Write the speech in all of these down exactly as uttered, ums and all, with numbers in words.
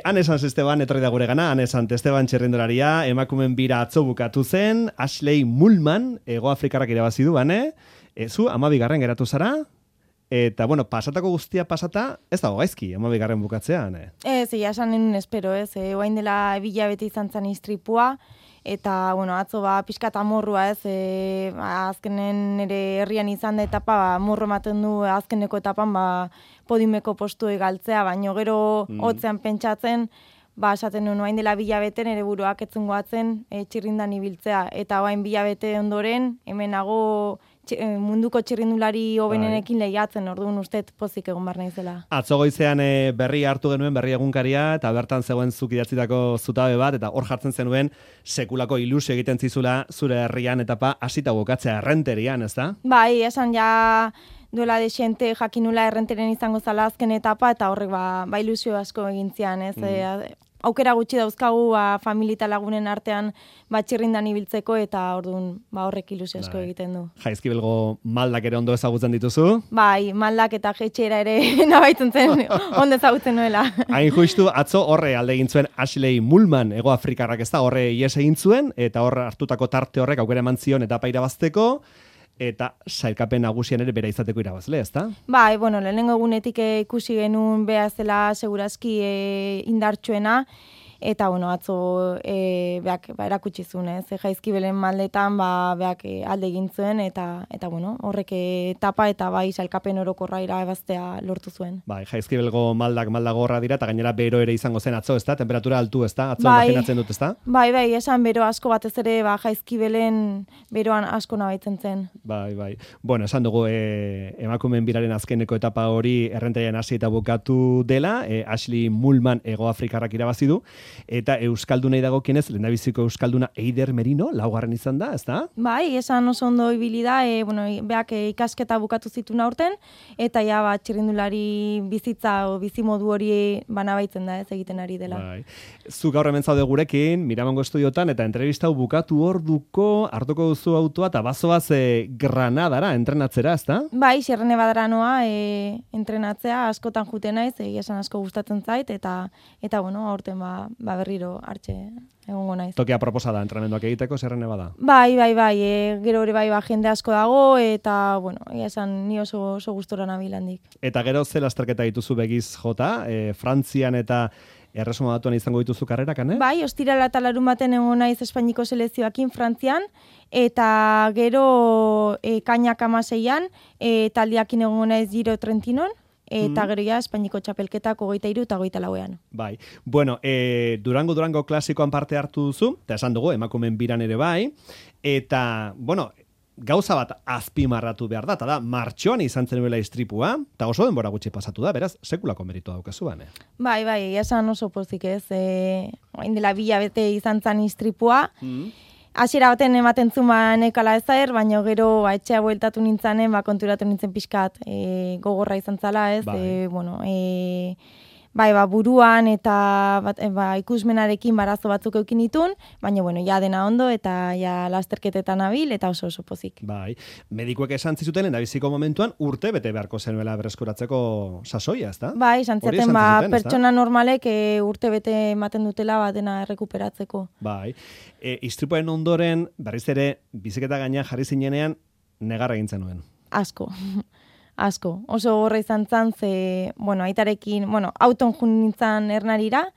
Ane Santesteban etorri da gure gana, Ane Santesteban txirrindularia, emakumen bira atzo bukatu zen, Ashley Mulman, Hego Afrikarrak irabazi du, bane, e, zu amabigarren geratu zara, eta, bueno, pasatako guztia pasata, ez dago gaizki, amabigarren bukatzean, eh? Ez, ja esan nenun espero, ez, e, oain dela bila bete izan zen istripua, eta, bueno, atzo ba, pixkat amorrua, ez, e, azkenen ere herrian izan da etapa, ba, amorro ematen du azkeneko etapan, ba, podimeko postu egaltzea, baino gero mm. hotzean pentsatzen, ba, esaten nuen, oain dela bilabete nire buruak etzun goatzen e, txirrindan ibiltzea, eta oain bilabete ondoren, hemenago munduko txirrindulari hobenenekin lehiatzen, orduan ustez pozik egon bar naizela. Atzo goizean e, berri hartu genuen, berri egunkaria, eta bertan zegoen zuk idatzitako zutabe bat, eta hor jartzen zenuen sekulako ilusio egiten zizula zure herrian etapa hasita bukatzea errenterian, ez da? Bai, esan ja duela desente jakinula errenteren izango zala azken etapa, eta horrek ba, ba ilusio asko egin zian, ez? Mm. E, aukera gutxi dauzkagu ba, familita lagunen artean ba, txirrindan ibiltzeko, eta orduan ba, horrek ilusio asko egiten du. Jaizkibelgo maldak ere ondo ezagutzen dituzu? Bai, maldak eta jetxera ere nabaitzen zen ondo ezagutzen nuela. Hain justu, atzo horre alde egin zuen Ashley Mulman, Hego Afrikarrak, ez da, horre ies egin zuen, eta horre hartutako tarte horrek aukera eman zion etapa irabazteko, eta sailkapen nagusian ere bera izateko irabazle, ezta? Bai, bueno, lehenengo egunetik ikusi genuen bea zela segurazki e, indartsuena, eta, bueno, atzo e, beak ba, erakutsi zuen, ez? Jaizkibelen maldetan, ba, beak e, alde egin zuen, eta, eta bueno, horrek etapa eta bai sailkapen orokorra irabaztea lortu zuen. Bai, Jaizkibelgo maldak maldagorra dira, eta gainera bero ere izango zen atzo, ezta? Temperatura altu, ezta? Atzo bai, imaginatzen dut, ezta? Bai, bai, esan bero asko batez ere, ba, Jaizkibelen beroan asko nabaitzen zen. Bai, bai. Bueno, esan dugu, e, emakumeen biraren azkeneko etapa hori errenterian hasi eta bukatu dela, e, Ashley Mulman Hego Afrikarrak irabazi du, eta euskaldunei dagokienez, lehendabiziko euskalduna Eider Merino, laugarren izan da, ezta? Bai, esan oso ondo ibili da, e, bueno, beak e, ikasketa bukatu zituen aurten, eta ja, ba, txirrindulari bizitza o bizimodu hori banabaitzen da, ez egiten ari dela. Bai. Zu gaur hemen zaude gurekin, Miramongo estudiotan, eta entrevista bukatu orduko, hartuko duzu autoa, eta bazoaz e, Granadara, entrenatzera, ezta? Bai, Sierra Nevadara noa, e, entrenatzea, askotan juten naiz, egia esan asko gustatzen zait, eta, eta bueno, aurten ba, ba berriro hartxe egongo naiz. Tokia proposa da entrenamenduak egiteko Sierra Nevada? Bai, bai, bai, e, gero ere bai, ba, jende asko dago, eta, bueno, egia esan ni oso, oso gustora nabil handik. Eta gero ze lasterketa dituzu begiz jota, e, Frantzian eta Erresuma Batuan izango dituzu karrerakan, eh? Bai, ostirala eta larun baten egon naiz Espainiko selekzioakin Frantzian, eta gero e, kainak amaseian, e, taldeakin egon naiz Giro Trentinon, eta gero ja Espainiko txapelketak hogeita hiru eta hogeita lauean. Bai. Bueno, e, Durango Durango klasikoan parte hartu duzu, eta esan dugu, emakumeen biran ere bai, eta, bueno, gauza bat azpimarratu behar da, eta da, martxoan izan zenuela istripua, eta oso denbora gutxi pasatu da, beraz, sekulako meritua daukazu bane. Bai, bai, esan oso pozik ez, e, oain dela bila bete izan zan istripua, mm. Hasiera baten ematen zuma nekala ezaer, baina gero ba, etxea bueltatu nintzanen, ba, konturatu nintzen pixkat e, gogorra izan zala, ez? Bai. E, bueno, e, bai, ba, buruan eta bat, e, ba, ikusmenarekin barazo batzuk eukin ditun, baina bueno, ja dena ondo eta ja lasterketetan nabil eta oso oso pozik. Bai, medikuek esan zizuten lehendabiziko momentuan urte bete beharko zenuela berreskuratzeko sasoia, ezta? Bai, esan ziaten, ba, pertsona normalek e, urte bete ematen dutela ba, dena errekuperatzeko. Bai, e, istripoen ondoren berriz ere biziketa gainean jarri zinenean negarra egin zenuen. Asko. Asko, oso horra izan zan, ze, bueno, aitarekin, bueno, auton jun nintzen ernarira,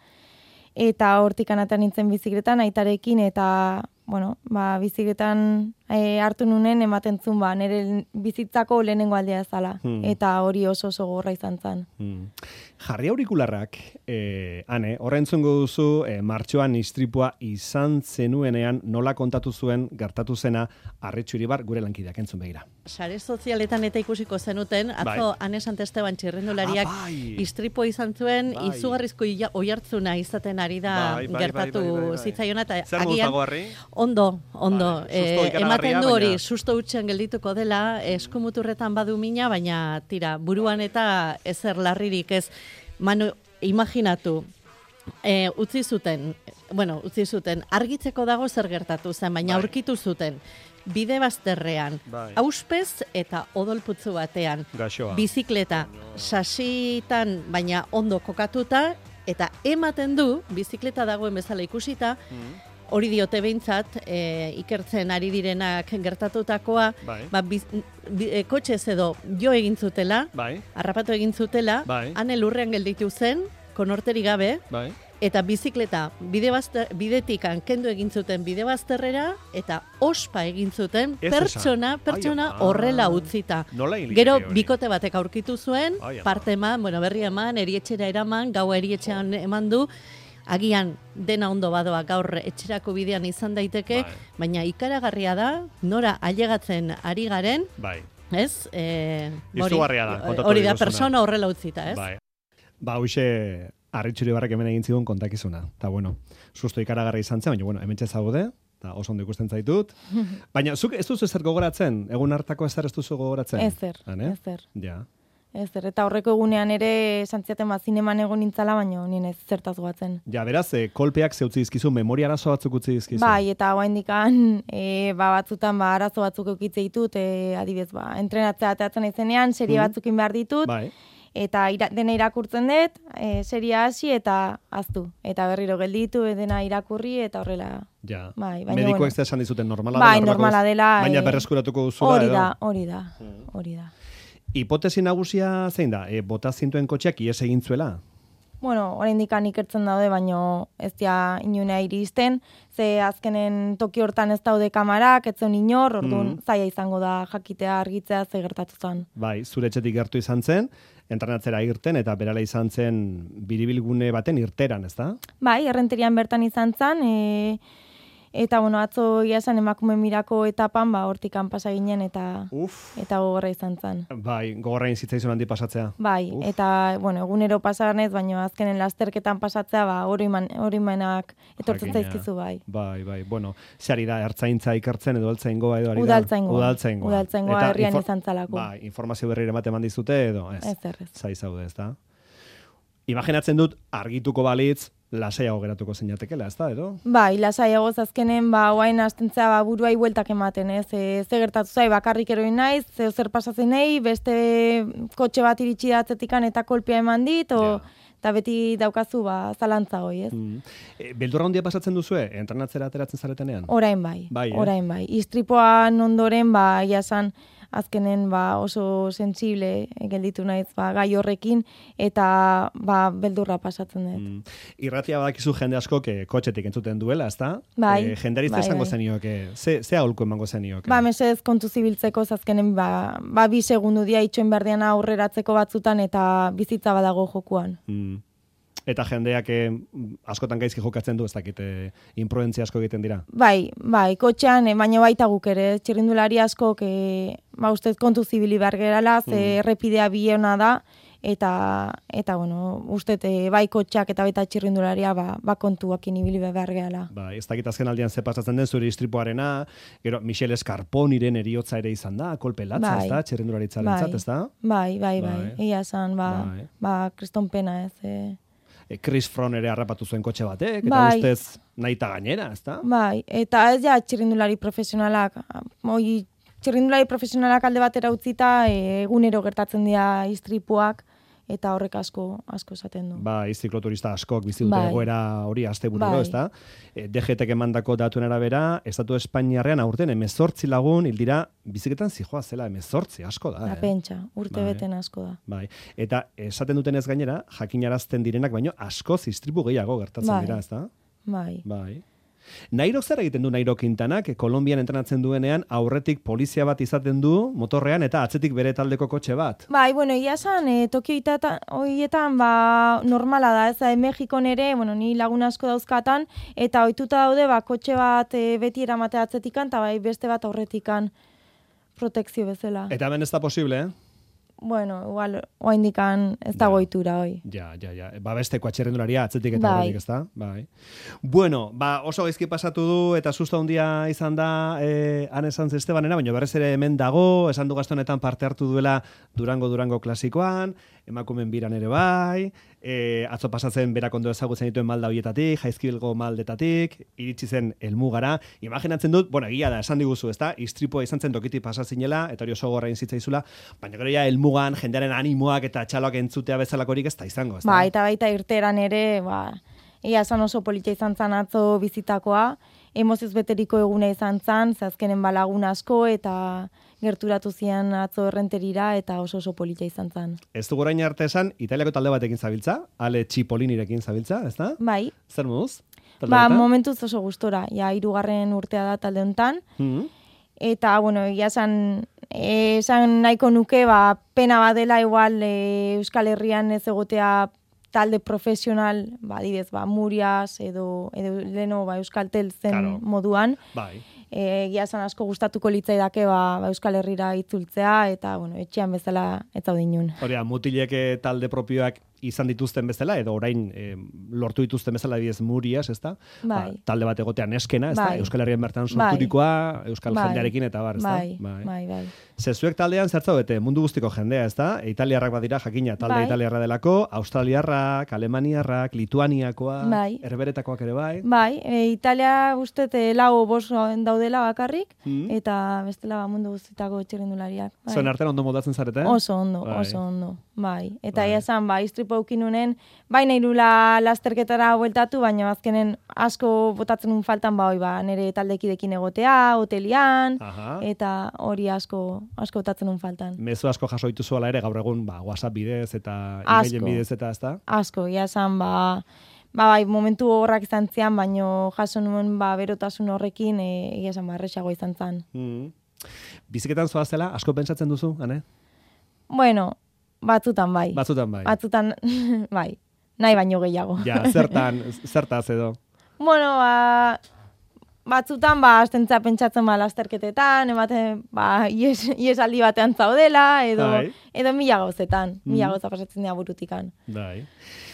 eta hortik anatan nintzen bizikletan, aitarekin, eta, bueno, ba, bizikletan e, hartu nunen ematen zun, ba, nire bizitzako lehenengo aldea zala, hmm. eta hori oso oso gorra izan zan. Hmm. Jarri aurikularrak, eh, ane, horrentzungo duzu, eh, martxoan istripua izan zenuenean, nola kontatu zuen, gertatu zena, Arretxu Iribar gure lankideak entzun begira. Sare sozialetan eta ikusiko zenuten, atzo bai. Ane Santesteban txirrendulariak ah, bai. istripua izan zuen, bai. izugarrizko oihartzuna izaten ari da bai, bai, gertatu bai, bai, bai, bai. zitzaiona, eta zer agian, ondo, ondo, vale. e, ematen du hori, baina... susto utxean geldituko dela, eskumuturretan badu mina, baina tira, buruan eta ezer larririk ez, Manu, imaginatu, e, utzi zuten, bueno, utzi zuten, argitzeko dago zer gertatu zen, baina bai. aurkitu zuten, bide bazterrean, bai. auspez eta odolputzu batean, Gaxoa. bizikleta, sasitan, baina ondo kokatuta, eta ematen du, bizikleta dagoen bezala ikusita, hori diote behintzat, e, ikertzen ari direnak gertatutakoa, bai. ba, biz, bi, e, kotxez edo jo egin zutela, bai. harrapatu egin zutela, Bai. han elurrean gelditu zen, konorteri gabe, Bai. eta bizikleta bide bazter, bidetik kendu egin zuten bide bazterrera, eta ospa egin zuten Ez pertsona, esan. pertsona Ai, ama. horrela utzita. Nola egin Gero liteke hori? bikote batek aurkitu zuen, Ai, ama. parte eman, bueno, berri eman, erietxera eraman, gaua erietxean eman du, agian dena ondo badoa gaur etxerako bidean izan daiteke, Bai. baina ikaragarria da, nora ailegatzen ari garen, Bai. ez? E, Izugarria da, kontatu hori da, diguzuna. persona horrela utzita, ez? Bai. Ba, hoxe, Arritxuri barrak hemen egin zigun kontakizuna. Ta bueno, susto ikaragarri izan zen, baina bueno, hemen txezaude, eta oso ondo ikusten zaitut. Baina, zuk ez duzu ezer gogoratzen? Egun hartako ezer ez duzu gogoratzen? Ezer, Hane? ezer. Ja. Ezer, eta horreko egunean ere santziaten ba, zineman egon nintzala, baina nien ez zertaz goatzen. Ja, beraz, eh, kolpeak zeutzi dizkizu, memoria arazo batzuk utzi dizkizu. Bai, eta oraindikan e, ba, batzutan ba, arazo batzuk eukitze ditut, e, adibidez, ba, entrenatzea ateatzen izenean, serie Mhm. batzukin behar ditut, Bai. eta ira, dena irakurtzen dut, e, seria hasi eta aztu. Eta berriro gelditu, e, dena irakurri, eta horrela. Ja. Bai, baina, Medikoek bueno. ez esan dizuten normala Bai, dela, horrelakoz? normala dela, Baina eh, berreskuratuko duzula, Hori edo? da, hori da, hori da. Hipotesi nagusia zein da? E, bota zintuen kotxeak ies egin zuela? Bueno, oraindik ikertzen daude, baino ez dia inunea iristen, ze azkenen toki hortan ez daude kamarak, ez zen inor, orduan Mm. zaila izango da jakitea argitzea ze gertatu zen. Bai, zure etxetik gertu izan zen, entrenatzera irten, eta berala izan zen biribilgune baten irteran, ez da? Bai, errenterian bertan izan zen, e, eta bueno, atzo ia esan emakume mirako etapan, ba, hortikan pasa ginen, eta Uf. eta gogorra izan zen. Bai, gogorrain zitzaizun handi pasatzea. Bai, Uf. eta, bueno, egunero pasaganez, baino azkenen lasterketan pasatzea, ba, horiman, horimanak etortzen Jakina. zaizkizu, bai. Bai, bai, bueno, zeari da, ertzaintza ikertzen edo altzaingoa edo ari da? Udaltzaingoa. Udaltzaingoa. Udaltzaingoa Eta herrian infor- izan zalako. Bai, informazio berri ere eman dizute edo, ez? Ez errez. Zai zaude, ez da? Imaginatzen dut, argituko balitz, lasaiago geratuko zeinatekela, ez da, edo? Bai, lasaiagoz azkenen, ba, oain astentzea ba, buruai bueltak ematen, ez? E, ze gertatu zai, bakarrik eroin naiz, ze zer pasatzen nahi, beste kotxe bat iritsi da atzetikan eta kolpea eman dit, o, eta beti daukazu, ba, zalantza hoi, ez? Mm. E, beldurra handia pasatzen duzue, entrenatzera ateratzen zaretenean? Orain bai, Bai, eh? orain bai. Istripoan ondoren, ba, jasan, azkenen ba, oso sensible gelditu naiz ba, gai horrekin, eta ba, beldurra pasatzen dut. Mm. Irratia badakizu jende asko que kotxetik entzuten duela, ezta? Bai, E, jendeari ze bai, esango bai. zenioke, ze, ze aholku emango zenioke? Ba, mesedez kontu zibiltzeko azkenen ba, ba bi segundu dia itxoin berdean aurreratzeko batzutan eta bizitza badago jokuan. Mm. Eta jendeak eh, askotan gaizki jokatzen du, ez dakit, eh, imprudentzia asko egiten dira. Bai, bai, kotxean, e, baina baita guk ere, txirrindulari asko, e, ba, ustez kontu zibili behar gerala, ze Mm. errepidea biona da, eta, eta bueno, uste bai kotxeak eta baita txirrindularia, ba, ba kontuakin ibili behar gerala. Ba, ez dakit azken aldian ze pasatzen den zure istripuarena, gero Michel Escarponiren eriotza ere izan da, kolpe latza, Bai. ez da, txirrindularitzarentzat, Bai. ez da? Bai, bai, bai, Bai. egia esan, ba, Bai. ba, kriston pena ez, e, E, Chris Froome ere harrapatu zuen kotxe batek, eta Bai. ustez nahi eta gainera, ez da? bai, eta ez ja txirrindulari profesionalak, moi, txirrindulari profesionalak alde batera utzita, e, egunero gertatzen dira istripuak, eta horrek asko, asko esaten du. Ba, zikloturista askok bizi dute Bai. egoera hori astebururo, Bai. ez da? E, D G T K emandako datuen arabera, Estatu Espainiarrean aurten hemezortzi lagun hildira biziketan zijoa zela, hemezortzi asko da, Da, eh? pentsa, urte Bai. beten asko da. Bai. Eta esaten dutenez gainera, jakinarazten direnak baino askoz istripu gehiago gertatzen Bai. dira, ez da? Bai. Bai. Nairo zer egiten du Nairo Quintanak, Kolonbian entrenatzen duenean, aurretik polizia bat izaten du, motorrean, eta atzetik bere taldeko kotxe bat. Bai, bueno, ia esan, e, toki hoitata- horietan, ba, normala da, ez da, Mexikon ere, bueno, ni lagun asko dauzkatan, eta ohituta daude, ba, kotxe bat e, beti eramate atzetikan, eta bai, beste bat aurretikan protekzio bezala. Eta hemen ez da posible, eh? Bueno, igual, oaindikan ez da Ja. goitura, hoi. Ja, ja, ja. Ba besteko atxerrendularia atzetik eta Bai. aurretik, ez da? Bai. Bueno, ba oso gaizki pasatu du eta susto handia izan da eh, han esan Estebanena, baina berrez ere hemen dago, esan du gastonetan parte hartu duela Durango Durango klasikoan, emakumen biran ere bai, e, atzo pasatzen berak ondo ezagutzen dituen malda hoietatik, Jaizkibelgo maldetatik, iritsi zen helmugara. Imaginatzen dut, bueno, egia da, esan diguzu, ezta? Istripua izan zen tokitik pasazinela, eta hori oso gorrain zitzaizula, baina gero ja helmugan jendearen animoak eta txaloak entzutea bezalakorik ez da izango, ezta? Ba, eta baita irteran ere, ba, ia esan oso polita izan zen atzo bizitakoa, emozioz beteriko eguna izan zen, ze azkenen balagun asko, eta gerturatu zian atzo errenterira, eta oso oso polita izan zen. Ez dugu orain arte esan, Italiako talde batekin zabiltza, Ale Cipollinirekin zabiltza, ezta? Bai. Zer moduz? Ba, momentuz oso gustora, ja, hirugarren urtea da talde honetan, mm-hmm. Eta, bueno, egia esan, esan nahiko nuke, ba, pena bat dela igual e, Euskal Herrian ez egotea talde profesional, ba, didez, ba, Murias edo, edo leno, ba, Euskaltel zen claro. moduan. Bai. Egia esan asko gustatuko litzaidake ba, ba Euskal Herrira itzultzea, eta, bueno, etxean bezala ez zaudinun. Horea, mutileke talde propioak izan dituzten bezala, edo orain e, lortu dituzten bezala diez Murias, ezta? Bai. Ba, talde bat egotea neskena, ezta? Bai. Euskal Herrian bertan sorturikoa, bai. Euskal bai. jendearekin eta bar, ezta? Bai, bai, bai. bai. Zezuek taldean zertza bete, mundu guztiko jendea, ezta? Italiarrak badira jakina, talde bai. italiarra delako, australiarrak, alemaniarrak, lituaniakoak, bai. herberetakoak ere bai. Bai, e, Italia ustez e, lau bos daudela bakarrik, mm. eta bestela ba, mundu guztitako txirrindulariak. Bai. Zuen artean ondo modatzen zarete? Oso ondo, bai. oso ondo. Bai, eta bai. ia esan, ba, istripo eukinunen, baina irula lasterketara bueltatu, baina azkenen asko botatzen un faltan, ba, oi, ba, nire taldekidekin egotea, hotelian, Aha. eta hori asko, asko botatzen un faltan. Mezu asko jaso dituzu ala ere, gaur egun, ba, WhatsApp bidez eta e-mailen bidez eta, ezta? Asko, ia esan, ba, ba, bai, momentu horrak izan zian, baino jaso nuen, ba, berotasun horrekin, e, ia esan, ba, erresago izan zan. Mm. Biziketan zoazela, asko pentsatzen duzu, ane? Bueno, batzutan bai. Batzutan bai. Batzutan, bai. Nahi baino gehiago. Ja, zertan, zertaz edo. Bueno, ba, batzutan, ba, astentza pentsatzen ba, lasterketetan, ematen, ba, ies, iesaldi batean zaudela, edo, Bai. edo mila gauzetan, Mm. mila gauza pasatzen dira burutikan. Bai.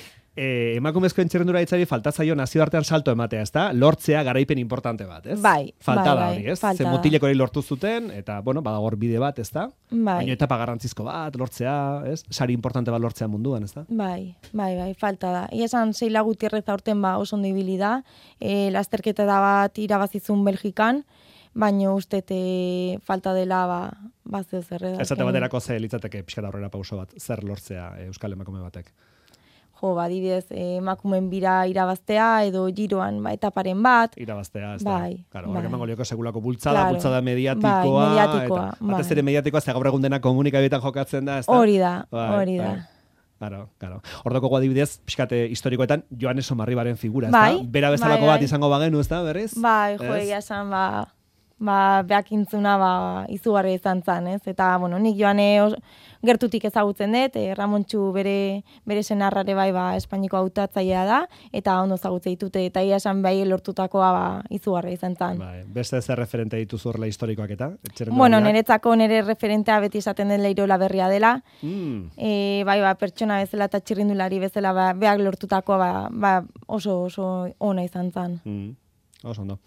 E, emakumezkoen txerrendura itzari falta zaio nazioartean salto ematea, ezta? Lortzea garaipen importante bat, ez? Bai, falta bai, da bai, hori, ez? falta Ze da. mutilek hori lortu zuten, eta, bueno, badagor bide bat, ezta? Bai. Baina etapa garrantzizko bat, lortzea, ez? Sari importante bat lortzea munduan, ezta? Bai, bai, bai, falta da. Ia esan Seila Gutierrez aurten ba oso ondo ibili da, e, lasterketa da bat irabazizun Belgikan, baina uste te falta dela ba, ba zeo zer edo. Esate baterako ze litzateke pixka da aurrera pauso bat, zer lortzea e, Euskal emakume batek. Jo, ba, didez, eh, emakumen bira irabaztea, edo giroan ba, etaparen bat. Irabaztea, ez da. Bai, Claro, bai. horrek emango lioko segulako bultzada, Claro. bultzada mediatikoa. Bai, mediatikoa, eta, batez bai. ere mediatikoa, ze gaur egun dena komunikabideetan jokatzen da, ez da? Hori da, Bai, hori da. bai. Claro, claro. Ordoko adibidez, pixkate historikoetan, Joanes Omarribaren figura, ez Bai, da? Bera bezalako bai, bat bai. izango bagenu, ez da, berriz? Bai, jo, Ez? egia esan, ba, ba, beakintzuna ba, izugarri izan zan, ez? Eta, bueno, nik Joane os, gertutik ezagutzen dut, e, Ramontxu bere, bere senarrare bai, ba, Espainiko hautatzailea da, eta ondo ezagutze ditute, eta egia esan bai lortutakoa ba, izugarri izan zan. Bai, beste zer referente dituzu horrela historikoak eta? Txerrendulariak? Bueno, niretzako nire referentea beti izaten den Leirola Berria dela, Mm. e, bai, ba, pertsona bezala eta txirrindulari bezala ba, beak lortutakoa ba, ba, oso oso ona izan zan. Mm. Oso ondo.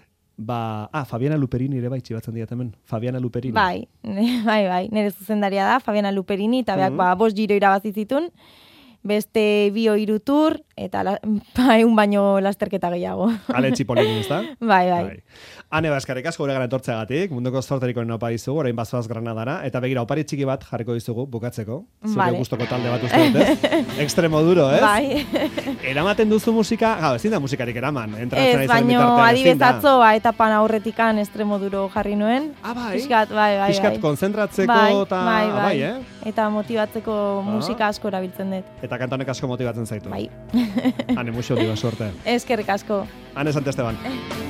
Ba, ah, Fabiana Luperini ere bai txibatzen diat hemen. Fabiana Luperini. Bai, bai, bai, nire zuzendaria da, Fabiana Luperini, eta beak, Mhm. ba, bost giro irabazi zitun, beste bio hiru tur, eta la, bai, un baino lasterketa gehiago. Ale Cipollini, ez da? Bai, bai. Hane baskarrik asko gure gara etortzeagatik, munduko zorteriko nena opa dizugu, orain bazoaz Granadara, eta begira, opari txiki bat jarriko dizugu, bukatzeko. Zure Vale. gustoko talde bat uste dut, ez? Extremo duro, ez? Bai. Eramaten duzu musika, gau, ezin da musikarik eraman. Ez, Entratzen ari zaren baino bitartean, ezin adibidez da. atzo, ba, etapan aurretikan estremo duro jarri nuen. Ah, bai? Piskat, bai, bai, Piskat bai. konzentratzeko bai, eta... bai, ah, bai, bai, eh? Eta motibatzeko musika asko erabiltzen dut. Eta kanta honek asko motibatzen zaitu. Bai. Hane, muxo diba, suerte. Eskerrik asko. Hane, Sant Esteban.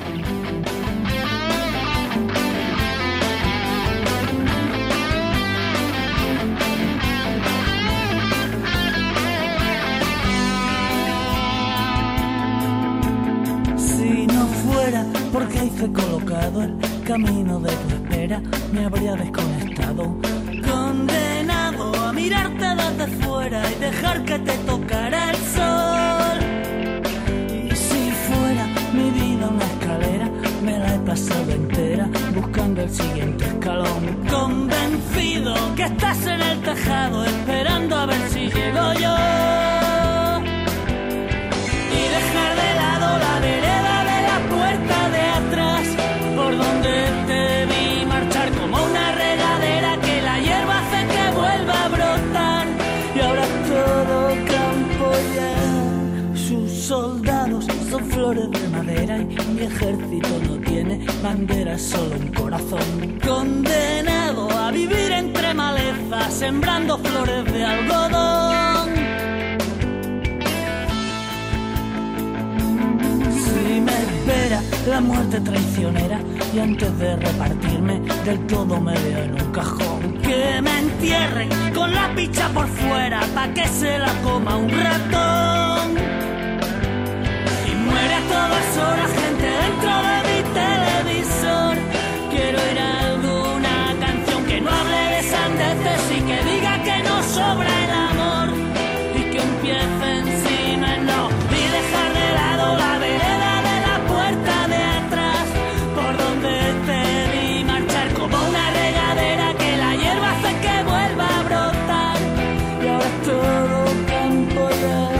Si no fuera porque hice colocado el camino de tu espera, me habría desconectado, condenado a mirarte desde fuera y dejar que te tocara el sol. Y si fuera mi vida una escalera, me la he pasado entera buscando el siguiente escalón, convencido que estás en el tejado esperando a ver si llego yo. son flores de madera y mi ejército no tiene bandera, es solo un corazón. Condenado a vivir entre malezas, sembrando flores de algodón. Si me espera la muerte traicionera y antes de repartirme del todo me veo en un cajón. Que me entierren con la picha por fuera pa' que se la coma un ratón. Y muere a todas horas gente dentro de mi televisor. Quiero oír alguna canción que no hable de sandeces y que diga que no sobra el amor y que empiece encima en no y dejar de lado la vereda de la puerta de atrás por donde te vi marchar como una regadera que la hierba hace que vuelva a brotar y ahora es todo campo ya.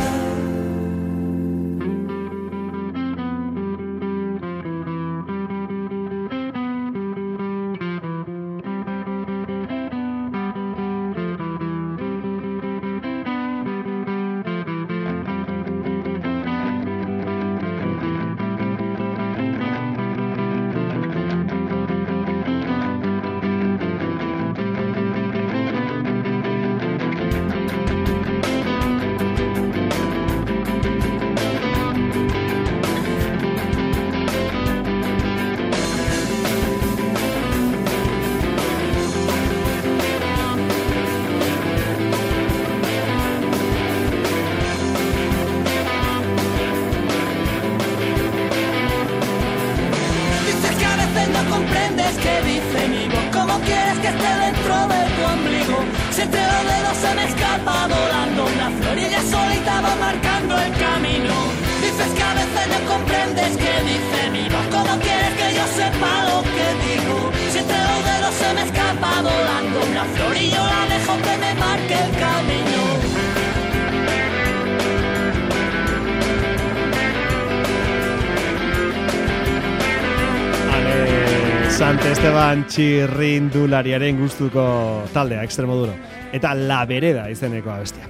Sant Esteban txirrindulariaren gustuko taldea, Extremoduro. Eta La Vereda izeneko abestia.